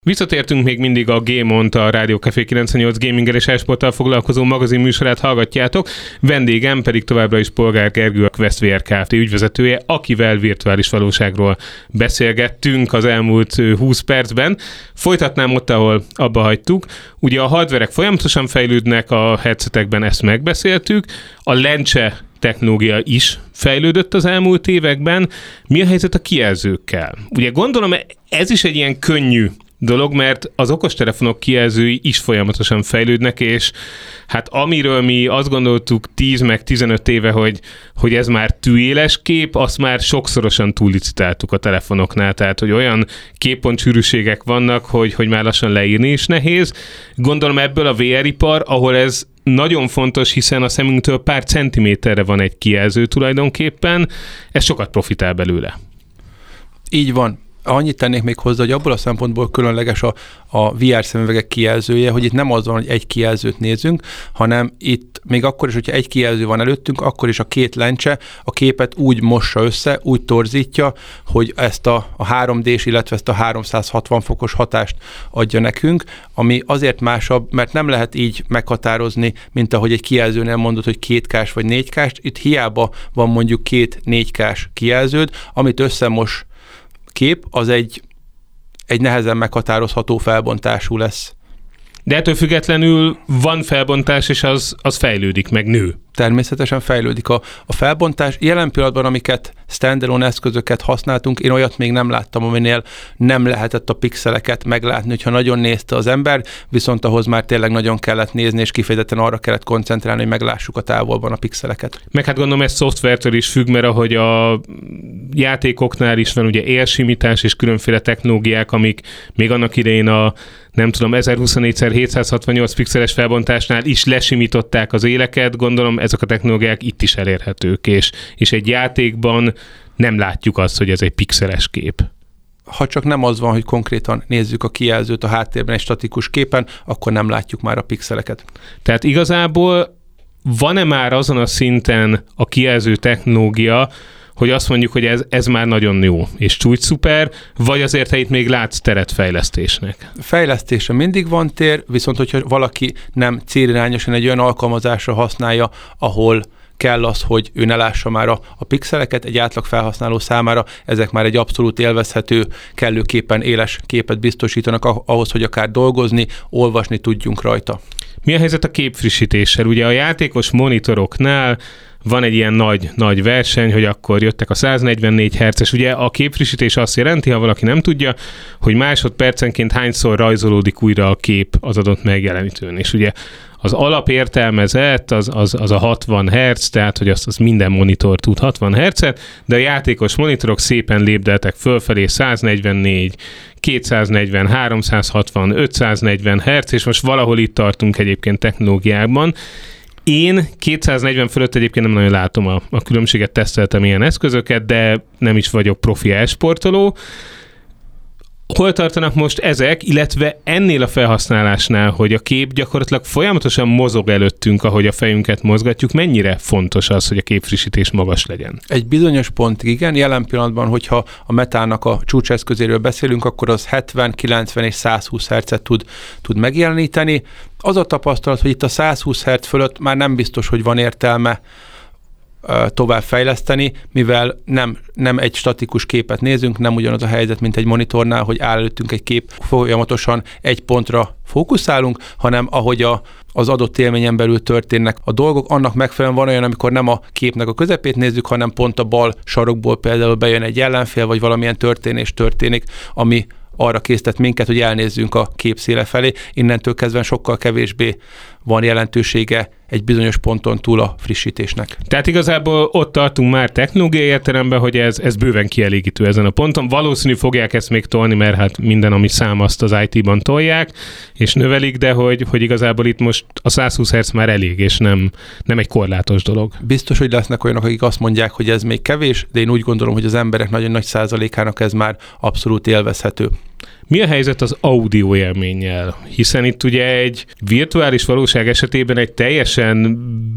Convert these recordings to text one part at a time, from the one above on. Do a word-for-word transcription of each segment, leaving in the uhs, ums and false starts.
Visszatértünk, még mindig a Game-ont, a Rádió Café kilencvennyolc gaminggel és e-sporttal foglalkozó magazin műsorát hallgatjátok. Vendégem pedig továbbra is Polgár Gergő, a Quest vé er Kft. Ügyvezetője, akivel virtuális valóságról beszélgettünk az elmúlt húsz percben. Folytatnám ott, ahol abba hagytuk. Ugye a hardverek folyamatosan fejlődnek, a headsetekben ezt megbeszéltük, a lencse technológia is fejlődött az elmúlt években. Mi a helyzet a kijelzőkkel? Ugye gondolom, ez is egy ilyen könnyű dolog, mert az okostelefonok kijelzői is folyamatosan fejlődnek, és hát amiről mi azt gondoltuk tíz meg tizenöt éve, hogy, hogy ez már tűéles kép, azt már sokszorosan túllicitáltuk a telefonoknál, tehát hogy olyan képpontsűrűségek vannak, hogy, hogy már lassan leírni is nehéz. Gondolom ebből a vé er-ipar, ahol ez nagyon fontos, hiszen a szemünktől pár centiméterre van egy kijelző tulajdonképpen, ez sokat profitál belőle. Így van. Annyit tennék még hozzá, hogy abból a szempontból különleges a, a vé er szemüvegek kijelzője, hogy itt nem az van, hogy egy kijelzőt nézünk, hanem itt még akkor is, hogyha egy kijelző van előttünk, akkor is a két lencse a képet úgy mossa össze, úgy torzítja, hogy ezt a, a három dés, illetve ezt a háromszázhatvan fokos hatást adja nekünk, ami azért másabb, mert nem lehet így meghatározni, mint ahogy egy kijelzőnél mondod, hogy kétkás vagy négykás, itt hiába van mondjuk két négykás kijelződ, amit összemos kép, az egy, egy nehezen meghatározható felbontású lesz. De ettől függetlenül van felbontás, és az, az fejlődik, meg nő. Természetesen fejlődik a, a felbontás. Jelen pillanatban, amiket standalone eszközöket használtunk, én olyat még nem láttam, aminél nem lehetett a pixeleket meglátni, hogyha nagyon nézte az ember, viszont ahhoz már tényleg nagyon kellett nézni, és kifejezetten arra kellett koncentrálni, hogy meglássuk a távolban a pixeleket. Meg hát gondolom, ez szoftvertől is függ, mert ahogy a játékoknál is van ugye élsimítás és különféle technológiák, amik még annak idején a nem tudom, ezerhuszonnégy szer hétszázhatvannyolc pixeles felbontásnál is lesimították az éleket, gondolom ezek a technológiák itt is elérhetők, és, és egy játékban nem látjuk azt, hogy ez egy pixeles kép. Ha csak nem az van, hogy konkrétan nézzük a kijelzőt a háttérben egy statikus képen, akkor nem látjuk már a pixeleket. Tehát igazából van-e már azon a szinten a kijelző technológia, hogy azt mondjuk, hogy ez, ez már nagyon jó, és csúcs szuper, vagy azért, ha itt még látsz teret fejlesztésnek? Fejlesztésre mindig van tér, viszont hogyha valaki nem célirányosan egy olyan alkalmazásra használja, ahol kell az, hogy ő ne lássa már a, a pixeleket, egy átlag felhasználó számára ezek már egy abszolút élvezhető, kellőképpen éles képet biztosítanak ahhoz, hogy akár dolgozni, olvasni tudjunk rajta. Mi a helyzet a képfrissítéssel? Ugye a játékos monitoroknál van egy ilyen nagy, nagy verseny, hogy akkor jöttek a száznegyvennégy hertzes. Ugye a képfrissítés azt jelenti, ha valaki nem tudja, hogy másodpercenként hányszor rajzolódik újra a kép az adott megjelenítőn. És ugye az alapértelmezett az, az, az a hatvan hertz, tehát hogy azt az minden monitor tud hatvan hertzet, de a játékos monitorok szépen lépdeltek fölfelé száznegyvennégy, kétszáznegyven, háromszázhatvan, ötszáznegyven hertz, és most valahol itt tartunk egyébként technológiában. Én kétszáznegyven fölött egyébként nem nagyon látom a, a különbséget, teszteltem ilyen eszközöket, de nem is vagyok profi e-sportoló. Hol tartanak most ezek, illetve ennél a felhasználásnál, hogy a kép gyakorlatilag folyamatosan mozog előttünk, ahogy a fejünket mozgatjuk, mennyire fontos az, hogy a képfrissítés magas legyen? Egy bizonyos pontig igen, jelen pillanatban, hogyha a Metának a csúcseszközéről beszélünk, akkor az hetven, kilencven és százhúsz hertzet tud, tud megjeleníteni. Az a tapasztalat, hogy itt a százhúsz hertz fölött már nem biztos, hogy van értelme tovább fejleszteni, mivel nem, nem egy statikus képet nézünk, nem ugyanaz a helyzet, mint egy monitornál, hogy áll előttünk egy kép, folyamatosan egy pontra fókuszálunk, hanem ahogy a, az adott élményen belül történnek a dolgok, annak megfelelően van olyan, amikor nem a képnek a közepét nézzük, hanem pont a bal sarokból például bejön egy ellenfél, vagy valamilyen történés történik, ami arra késztet minket, hogy elnézzünk a kép széle felé. Innentől kezdve sokkal kevésbé van jelentősége egy bizonyos ponton túl a frissítésnek. Tehát igazából ott tartunk már technológiai értelemben, hogy ez, ez bőven kielégítő ezen a ponton. Valószínű fogják ezt még tolni, mert hát minden, ami szám, azt az í té-ban tolják, és növelik, de hogy, hogy igazából itt most a százhúsz hertz már elég, és nem, nem egy korlátos dolog. Biztos, hogy lesznek olyanok, akik azt mondják, hogy ez még kevés, de én úgy gondolom, hogy az emberek nagyon nagy százalékának ez már abszolút élvezhető. Mi a helyzet az audio élménnyel? Hiszen itt ugye egy virtuális valóság esetében egy teljesen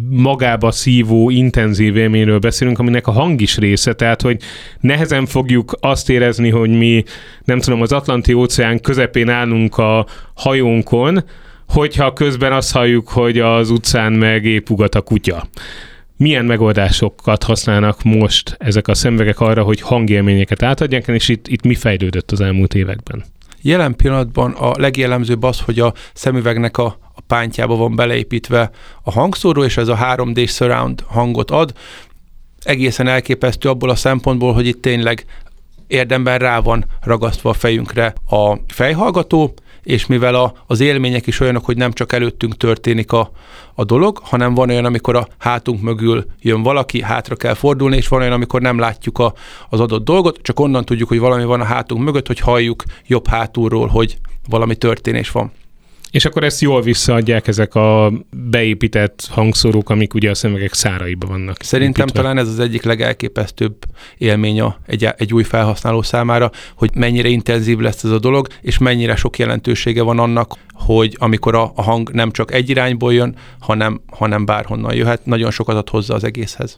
magába szívó, intenzív élményről beszélünk, aminek a hang is része, tehát hogy nehezen fogjuk azt érezni, hogy mi, nem tudom, az Atlanti-óceán közepén állunk a hajónkon, hogyha közben azt halljuk, hogy az utcán meg épp ugat a kutya. Milyen megoldásokat használnak most ezek a szemüvegek arra, hogy hangélményeket átadják, és itt, itt mi fejlődött az elmúlt években? Jelen pillanatban a legjellemzőbb az, hogy a szemüvegnek a, a pántjába van beleépítve a hangszóró, és ez a három dé surround hangot ad. Egészen elképesztő abból a szempontból, hogy itt tényleg érdemben rá van ragasztva a fejünkre a fejhallgató, és mivel a, az élmények is olyanok, hogy nem csak előttünk történik a, a dolog, hanem van olyan, amikor a hátunk mögül jön valaki, hátra kell fordulni, és van olyan, amikor nem látjuk a, az adott dolgot, csak onnan tudjuk, hogy valami van a hátunk mögött, hogy halljuk jobb hátulról, hogy valami történés van. És akkor ezt jól visszaadják ezek a beépített hangszórók, amik ugye a szemüvegek száraiban vannak. Szerintem építve. Talán ez az egyik legelképesztőbb élmény a, egy, egy új felhasználó számára, hogy mennyire intenzív lesz ez a dolog, és mennyire sok jelentősége van annak, hogy amikor a, a hang nem csak egy irányból jön, hanem, hanem bárhonnan jöhet, nagyon sokat ad hozzá az egészhez.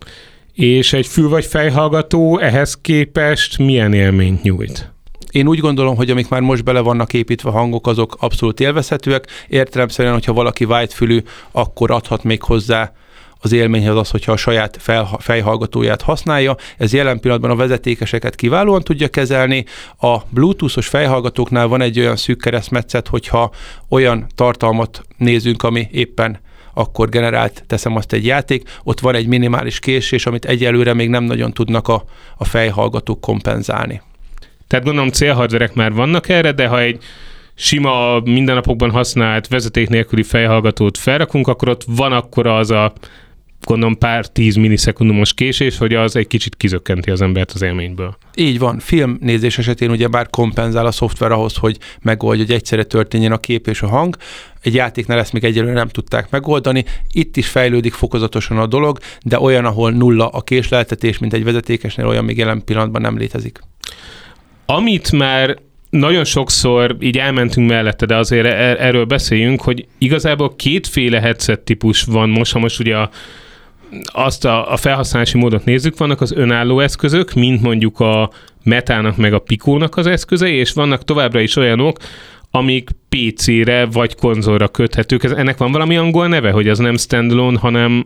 És egy fül- vagy fejhallgató ehhez képest milyen élményt nyújt? Én úgy gondolom, hogy amik már most bele vannak építve hangok, azok abszolút élvezhetőek. Értelemszerűen, hogyha valaki whitefülű, akkor adhat még hozzá az élményhez az, hogyha a saját fejhallgatóját használja. Ez jelen pillanatban a vezetékeseket kiválóan tudja kezelni. A bluetoothos fejhallgatóknál van egy olyan szűk keresztmetszet, hogyha olyan tartalmat nézünk, ami éppen akkor generált, teszem azt egy játék, ott van egy minimális késés, amit egyelőre még nem nagyon tudnak a, a fejhallgatók kompenzálni. Tehát gondolom célhardverek már vannak erre, de ha egy sima, mindennapokban használt vezeték nélküli fejhallgatót felrakunk, akkor ott van akkor az a, gondolom pár tíz millisekundumos késés, hogy az egy kicsit kizökkenti az embert az élményből. Így van. Filmnézés esetén ugye bár kompenzál a szoftver ahhoz, hogy megoldja, hogy egyszerre történjen a kép és a hang. Egy játéknál ezt még egyelőre nem tudták megoldani. Itt is fejlődik fokozatosan a dolog, de olyan, ahol nulla a késleltetés, mint egy vezetékesnél, olyan még jelen pillanatban nem létezik. Amit már nagyon sokszor így elmentünk mellette, de azért er- erről beszéljünk, hogy igazából kétféle headset típus van most, ha most ugye a, azt a, a felhasználási módot nézzük, vannak az önálló eszközök, mint mondjuk a Metának meg a Pico-nak az eszközei, és vannak továbbra is olyanok, amik pé cére vagy konzolra köthetők. Ez, ennek van valami angol neve, hogy az nem standalone, hanem...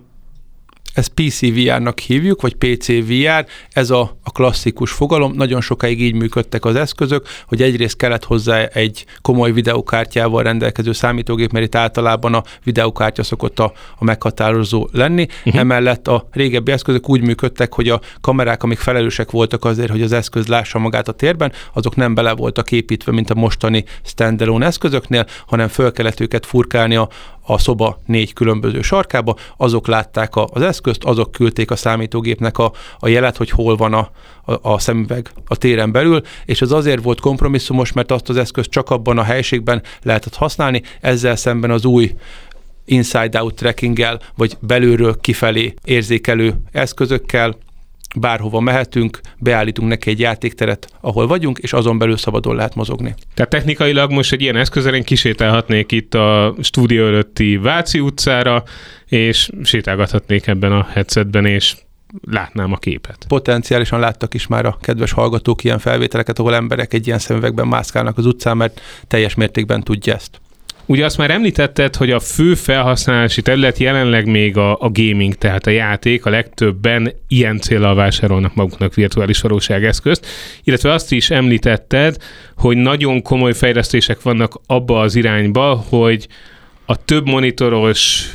Ezt pé cé vé er-nak hívjuk, vagy pé cé vé er, ez a, a klasszikus fogalom. Nagyon sokáig így működtek az eszközök, hogy egyrészt kellett hozzá egy komoly videokártyával rendelkező számítógép, mert itt általában a videokártya szokott a, a meghatározó lenni. Uh-huh. Emellett a régebbi eszközök úgy működtek, hogy a kamerák, amik felelősek voltak azért, hogy az eszköz lássa magát a térben, azok nem bele voltak építve, mint a mostani standalone eszközöknél, hanem föl kellett őket furkálni a, a szoba négy különböző sarkába, azok látták a, az eszközt, azok küldték a számítógépnek a, a jelet, hogy hol van a, a, a szemüveg a téren belül, és ez azért volt kompromisszumos, mert azt az eszközt csak abban a helységben lehetett használni, ezzel szemben az új inside-out trackinggel, vagy belülről kifelé érzékelő eszközökkel bárhova mehetünk, beállítunk neki egy játékteret, ahol vagyunk, és azon belül szabadon lehet mozogni. Tehát technikailag most egy ilyen eszközzel én kisétálhatnék itt a stúdió előtti Váci utcára, és sétálgathatnék ebben a headsetben, és látnám a képet. Potenciálisan láttak is már a kedves hallgatók ilyen felvételeket, ahol emberek egy ilyen szemüvegben mászkálnak az utcán, mert teljes mértékben tudja ezt. Ugye azt már említetted, hogy a fő felhasználási terület jelenleg még a, a gaming, tehát a játék, a legtöbben ilyen céllal vásárolnak maguknak virtuális valóságeszközt, illetve azt is említetted, hogy nagyon komoly fejlesztések vannak abba az irányba, hogy a több monitoros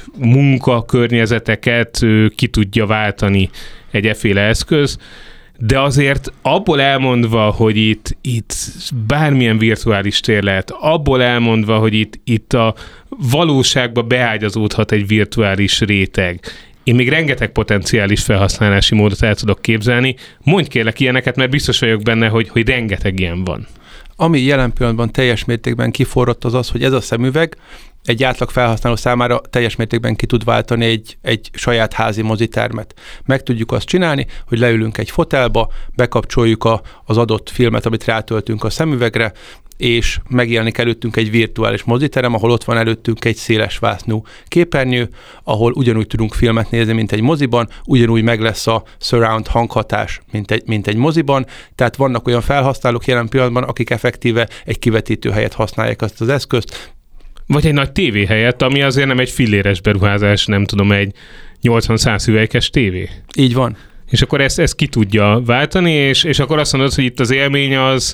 munkakörnyezeteket ki tudja váltani egy efféle eszköz, de azért abból elmondva, hogy itt, itt bármilyen virtuális tér lehet, abból elmondva, hogy itt, itt a valóságba beágyazódhat egy virtuális réteg. Én még rengeteg potenciális felhasználási módot el tudok képzelni. Mondj kérlek ilyeneket, mert biztos vagyok benne, hogy, hogy rengeteg ilyen van. Ami jelen pillanatban teljes mértékben kiforrott az az, hogy ez a szemüveg egy átlag felhasználó számára teljes mértékben ki tud váltani egy, egy saját házi mozitermet. Meg tudjuk azt csinálni, hogy leülünk egy fotelba, bekapcsoljuk a, az adott filmet, amit rátöltünk a szemüvegre, és megjelenik előttünk egy virtuális moziterem, ahol ott van előttünk egy széles vásznú képernyő, ahol ugyanúgy tudunk filmet nézni, mint egy moziban, ugyanúgy meg lesz a surround hanghatás, mint egy, mint egy moziban, tehát vannak olyan felhasználók jelen pillanatban, akik effektíve egy kivetítő helyet használják azt az eszközt. Vagy egy nagy tévé helyett, ami azért nem egy filléres beruházás, nem tudom, egy nyolcvan-száz hüvelykes tévé. Így van. És akkor ezt, ezt ki tudja váltani, és, és akkor azt mondod, hogy itt az élmény az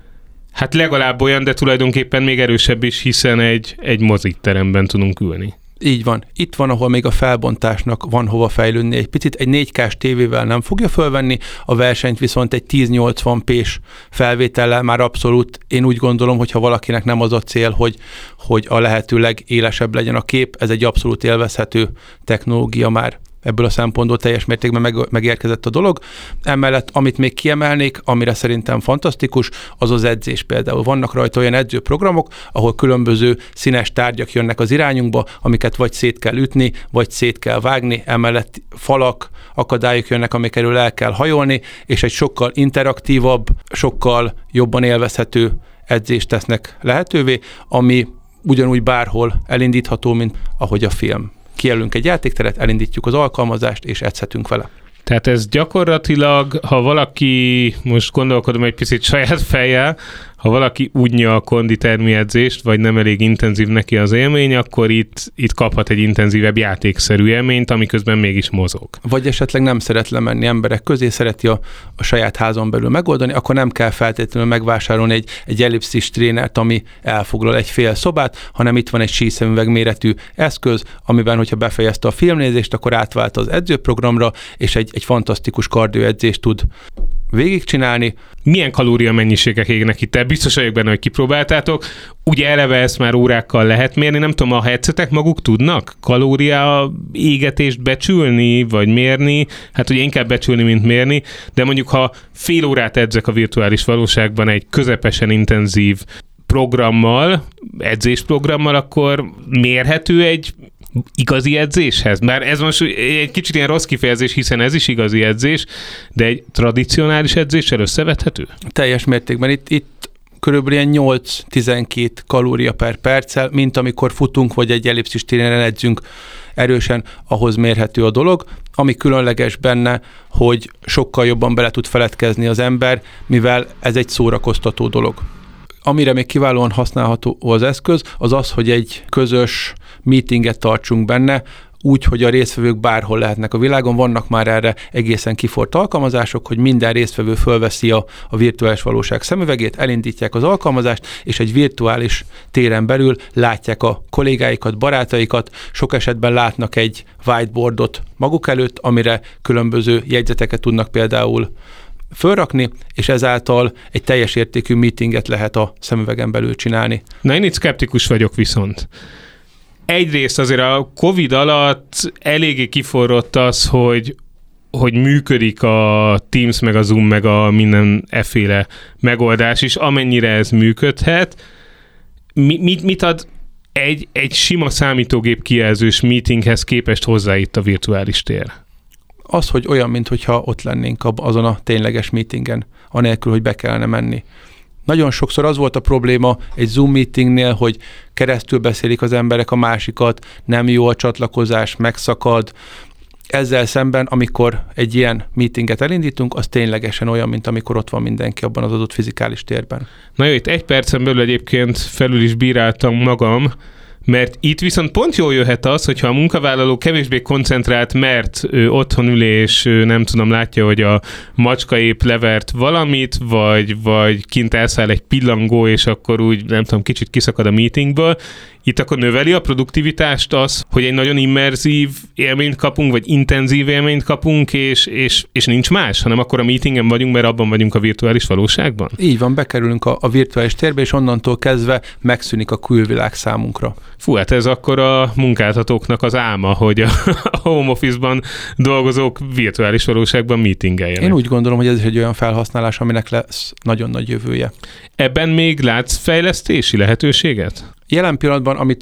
hát legalább olyan, de tulajdonképpen még erősebb is, hiszen egy, egy moziteremben tudunk ülni. Így van. Itt van, ahol még a felbontásnak van hova fejlődni egy picit. Egy négy kás tévével nem fogja fölvenni, a versenyt viszont egy ezernyolcvan pés felvétellel már abszolút, én úgy gondolom, hogy ha valakinek nem az a cél, hogy, hogy a lehető legélesebb legyen a kép, ez egy abszolút élvezhető technológia már. Ebből a szempontból teljes mértékben meg, megérkezett a dolog. Emellett, amit még kiemelnék, amire szerintem fantasztikus, az az edzés például. Vannak rajta olyan edzőprogramok, ahol különböző színes tárgyak jönnek az irányunkba, amiket vagy szét kell ütni, vagy szét kell vágni, emellett falak, akadályok jönnek, amikről el kell hajolni, és egy sokkal interaktívabb, sokkal jobban élvezhető edzést tesznek lehetővé, ami ugyanúgy bárhol elindítható, mint ahogy a film. Kijelölünk egy játékteret, elindítjuk az alkalmazást, és edzhetünk vele. Tehát ez gyakorlatilag, ha valaki, most gondolkodom egy picit saját fejjel, ha valaki unja a konditermi edzést, vagy nem elég intenzív neki az élmény, akkor itt, itt kaphat egy intenzívebb játékszerű élményt, amiközben mégis mozog. Vagy esetleg nem szeret lemenni emberek közé, szereti a, a saját házon belül megoldani, akkor nem kell feltétlenül megvásárolni egy, egy ellipszis trénert, ami elfoglal egy fél szobát, hanem itt van egy síszemüveg méretű eszköz, amiben, hogyha befejezte a filmnézést, akkor átvált az edzőprogramra, és egy, egy fantasztikus kardioedzést tud végigcsinálni. Milyen kalóriamennyiségek égnek itt? Te biztos vagyok benne, hogy kipróbáltátok. Ugye eleve ezt már órákkal lehet mérni, nem tudom, a headsetek maguk tudnak kalória égetést becsülni, vagy mérni? Hát ugye inkább becsülni, mint mérni, de mondjuk, ha fél órát edzek a virtuális valóságban egy közepesen intenzív programmal, edzésprogrammal, akkor mérhető egy igazi edzéshez? Már ez most egy kicsit ilyen rossz kifejezés, hiszen ez is igazi edzés, de egy tradicionális edzéssel összevethető? Teljes mértékben. Itt, itt körülbelül ilyen nyolc-tizenkét kalória per perccel, mint amikor futunk, vagy egy ellipszis téren edzünk erősen, ahhoz mérhető a dolog. Ami különleges benne, hogy sokkal jobban bele tud feledkezni az ember, mivel ez egy szórakoztató dolog. Amire még kiválóan használható az eszköz, az az, hogy egy közös meetinget tartsunk benne, úgy, hogy a résztvevők bárhol lehetnek a világon. Vannak már erre egészen kifort alkalmazások, hogy minden résztvevő fölveszi a, a virtuális valóság szemüvegét, elindítják az alkalmazást, és egy virtuális téren belül látják a kollégáikat, barátaikat, sok esetben látnak egy whiteboardot maguk előtt, amire különböző jegyzeteket tudnak például fölrakni, és ezáltal egy teljes értékű meetinget lehet a szemüvegen belül csinálni. Na, én itt szkeptikus vagyok viszont. Egyrészt azért a Covid alatt eléggé kiforrott az, hogy, hogy működik a Teams, meg a Zoom, meg a minden efféle megoldás is, amennyire ez működhet. Mi, mit, mit ad egy, egy sima számítógép kijelzős meetinghez képest hozzá itt a virtuális tér? Az, hogy olyan, mintha ott lennénk azon a tényleges meetingen, anélkül, hogy be kellene menni. Nagyon sokszor az volt a probléma egy Zoom meetingnél, hogy keresztül beszélik az emberek a másikat, nem jó a csatlakozás, megszakad. Ezzel szemben, amikor egy ilyen meetinget elindítunk, az ténylegesen olyan, mint amikor ott van mindenki abban az adott fizikális térben. Na jó, itt egy percen belül egyébként felül is bíráltam magam, mert itt viszont pont jól jöhet az, hogyha a munkavállaló kevésbé koncentrált, mert ő otthon ül és ő nem tudom, látja, hogy a macska épp levert valamit, vagy, vagy kint elszáll egy pillangó, és akkor úgy, nem tudom, kicsit kiszakad a meetingből. Itt akkor növeli a produktivitást az, hogy egy nagyon immerzív élményt kapunk, vagy intenzív élményt kapunk, és, és, és nincs más, hanem akkor a meetingen vagyunk, mert abban vagyunk a virtuális valóságban? Így van, bekerülünk a, a virtuális térbe, és onnantól kezdve megszűnik a külvilág számunkra. Fú, hát ez akkor a munkáltatóknak az álma, hogy a, a home office-ban dolgozók virtuális valóságban meetingeljenek. Én úgy gondolom, hogy ez is egy olyan felhasználás, aminek lesz nagyon nagy jövője. Ebben még látsz fejlesztési lehetőséget? Jelen pillanatban, amit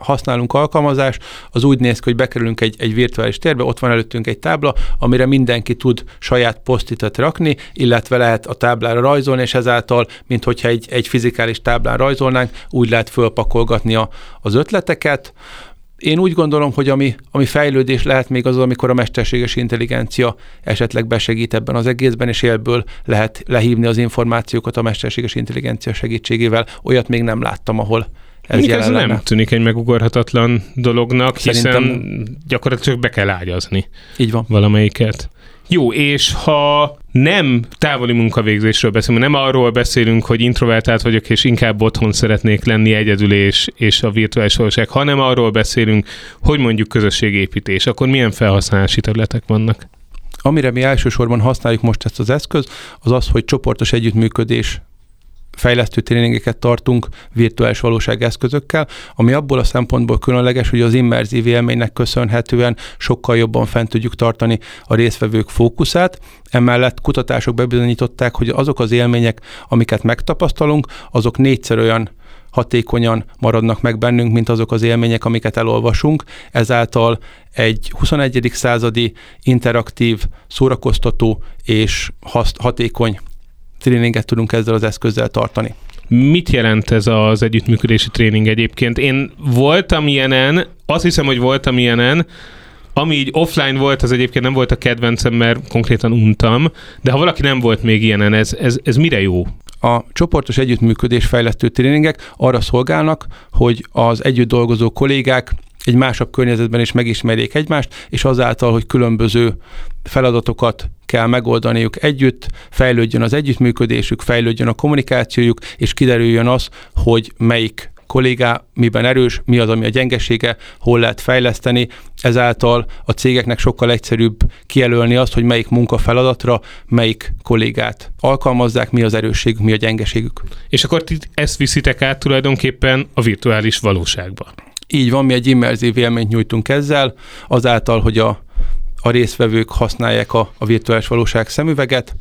használunk alkalmazást, az úgy néz ki, hogy bekerülünk egy, egy virtuális térbe, ott van előttünk egy tábla, amire mindenki tud saját posztitet rakni, illetve lehet a táblára rajzolni, és ezáltal, mint hogyha egy, egy fizikális táblán rajzolnánk, úgy lehet fölpakolgatni a, az ötleteket. Én úgy gondolom, hogy ami, ami fejlődés lehet még az, amikor a mesterséges intelligencia esetleg besegít ebben az egészben, és élből lehet lehívni az információkat a mesterséges intelligencia segítségével. Olyat még nem láttam, ahol ez Még jelen ez lenne. nem tűnik egy megugorhatatlan dolognak, Szerintem... hiszen gyakorlatilag csak be kell ágyazni. Így van. Valamelyiket. Jó, és ha nem távoli munkavégzésről beszélünk, nem arról beszélünk, hogy introvertált vagyok, és inkább otthon szeretnék lenni egyedül, és, és a virtuális valóság, hanem arról beszélünk, hogy mondjuk közösségépítés, akkor milyen felhasználási területek vannak? Amire mi elsősorban használjuk most ezt az eszköz, az az, hogy csoportos együttműködés fejlesztő tréningeket tartunk virtuális valóság eszközökkel, ami abból a szempontból különleges, hogy az immerzív élménynek köszönhetően sokkal jobban fent tudjuk tartani a résztvevők fókuszát. Emellett kutatások bebizonyították, hogy azok az élmények, amiket megtapasztalunk, azok négyszer olyan hatékonyan maradnak meg bennünk, mint azok az élmények, amiket elolvasunk. Ezáltal egy huszonegyedik századi interaktív, szórakoztató és hatékony tréninget tudunk ezzel az eszközzel tartani. Mit jelent ez az együttműködési tréning egyébként? Én voltam ilyenen, azt hiszem, hogy voltam ilyenen, ami így offline volt, az egyébként nem volt a kedvencem, mert konkrétan untam, de ha valaki nem volt még ilyenen, ez, ez, ez mire jó? A csoportos együttműködés fejlesztő tréningek arra szolgálnak, hogy az együtt dolgozó kollégák egy másabb környezetben is megismerjék egymást, és azáltal, hogy különböző feladatokat kell megoldaniuk együtt, fejlődjön az együttműködésük, fejlődjön a kommunikációjuk, és kiderüljön az, hogy melyik kollégá miben erős, mi az, ami a gyengesége, hol lehet fejleszteni. Ezáltal a cégeknek sokkal egyszerűbb kijelölni azt, hogy melyik munkafeladatra, melyik kollégát alkalmazzák, mi az erősségük, mi a gyengeségük. És akkor ti ezt viszitek át tulajdonképpen a virtuális valóságba. Így van, mi egy immerzív élményt nyújtunk ezzel, azáltal, hogy a, a résztvevők használják a, a virtuális valóság szemüveget,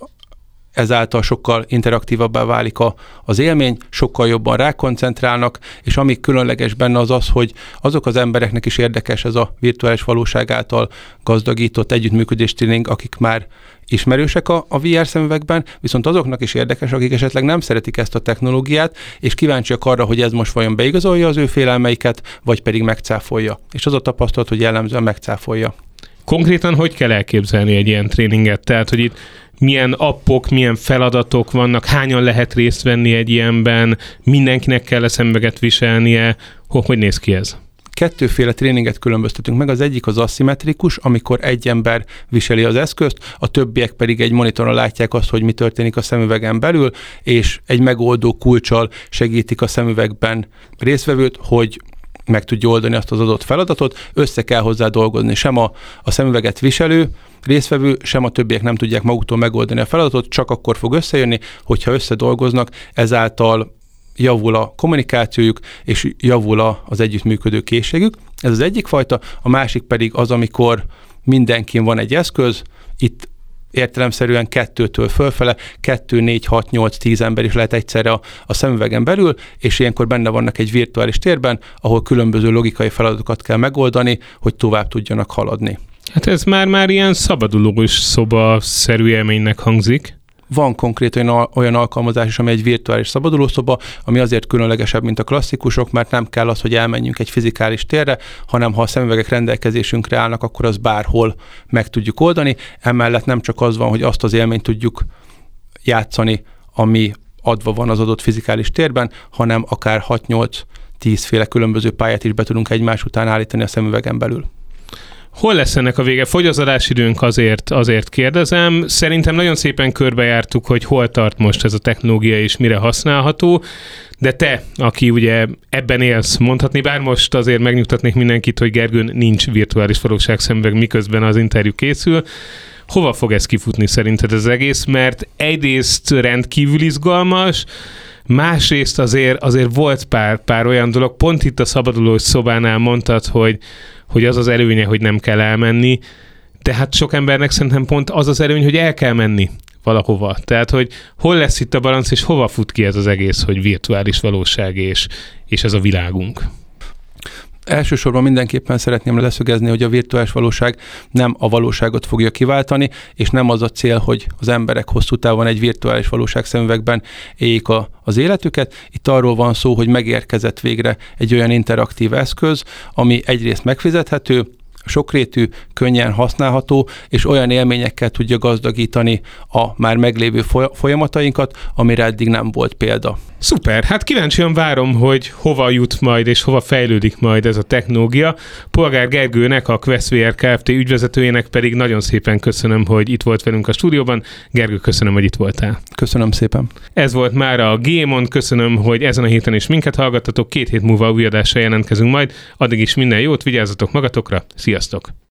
ezáltal sokkal interaktívabbá válik a, az élmény, sokkal jobban rákoncentrálnak, és ami különleges benne az az, hogy azok az embereknek is érdekes ez a virtuális valóság által gazdagított együttműködés tréning, akik már ismerősek a, a vé er szemüvegben, viszont azoknak is érdekes, akik esetleg nem szeretik ezt a technológiát, és kíváncsiak arra, hogy ez most vajon beigazolja az ő félelmeiket, vagy pedig megcáfolja. És az a tapasztalat, hogy jellemzően megcáfolja. Konkrétan hogy kell elképzelni egy ilyen tréninget? Tehát, hogy itt milyen appok, milyen feladatok vannak, hányan lehet részt venni egy ilyenben, mindenkinek kell a szemüveget viselnie, hogy néz ki ez? Kettőféle tréninget különböztetünk meg. Az egyik az aszimmetrikus, amikor egy ember viseli az eszközt, a többiek pedig egy monitoron látják azt, hogy mi történik a szemüvegen belül, és egy megoldó kulccsal segítik a szemüvegben résztvevőt, hogy meg tudja oldani azt az adott feladatot, össze kell hozzá dolgozni. Sem a, a szemüveget viselő résztvevő, sem a többiek nem tudják maguktól megoldani a feladatot, csak akkor fog összejönni, hogyha összedolgoznak, ezáltal javul a kommunikációjuk, és javul az együttműködő készségük. Ez az egyik fajta, a másik pedig az, amikor mindenkin van egy eszköz, itt értelemszerűen kettőtől fölfele, kettő, négy, hat, nyolc, tíz ember is lehet egyszerre a, a szemüvegen belül, és ilyenkor benne vannak egy virtuális térben, ahol különböző logikai feladatokat kell megoldani, hogy tovább tudjanak haladni. Hát ez már-már ilyen szabadulós szoba-szerű élménynek hangzik. Van konkrét olyan, olyan alkalmazás is, ami egy virtuális szabadulószoba, ami azért különlegesebb, mint a klasszikusok, mert nem kell az, hogy elmenjünk egy fizikális térre, hanem ha a szemüvegek rendelkezésünkre állnak, akkor az bárhol meg tudjuk oldani. Emellett nem csak az van, hogy azt az élményt tudjuk játszani, ami adva van az adott fizikális térben, hanem akár hat-nyolc-tíz féle különböző pályát is be tudunk egymás után állítani a szemüvegen belül. Hol lesz ennek a vége? Fogy az adásidőnk, azért, azért kérdezem. Szerintem nagyon szépen körbejártuk, hogy hol tart most ez a technológia és mire használható, de te, aki ugye ebben élsz, mondhatni, bár most azért megnyugtatnék mindenkit, hogy Gergőn nincs virtuális valóság szemüveg, miközben az interjú készül. Hova fog ez kifutni szerinted az egész? Mert egyrészt rendkívül izgalmas, másrészt azért, azért volt pár, pár olyan dolog, pont itt a szabadulós szobánál mondtad, hogy hogy az az előnye, hogy nem kell elmenni, de hát sok embernek szerintem pont az az előny, hogy el kell menni valahova. Tehát, hogy hol lesz itt a balansz, és hova fut ki ez az egész, hogy virtuális valóság és, és ez a világunk. Elsősorban mindenképpen szeretném leszögezni, hogy a virtuális valóság nem a valóságot fogja kiváltani, és nem az a cél, hogy az emberek hosszú távon egy virtuális valóság szemüvegben éljék a, az életüket. Itt arról van szó, hogy megérkezett végre egy olyan interaktív eszköz, ami egyrészt megfizethető, sokrétű, könnyen használható, és olyan élményekkel tudja gazdagítani a már meglévő folyamatainkat, amire eddig nem volt példa. Szuper, hát kíváncsian várom, hogy hova jut majd és hova fejlődik majd ez a technológia. Polgár Gergőnek, a Quest vé er Kft. Ügyvezetőjének pedig nagyon szépen köszönöm, hogy itt volt velünk a stúdióban. Gergő, köszönöm, hogy itt voltál. Köszönöm szépen. Ez volt már a Game-on, köszönöm, hogy ezen a héten is minket hallgattatok. Két hét múlva új adással jelentkezünk majd. Addig is minden jót, vigyázzatok magatokra, sziasztok!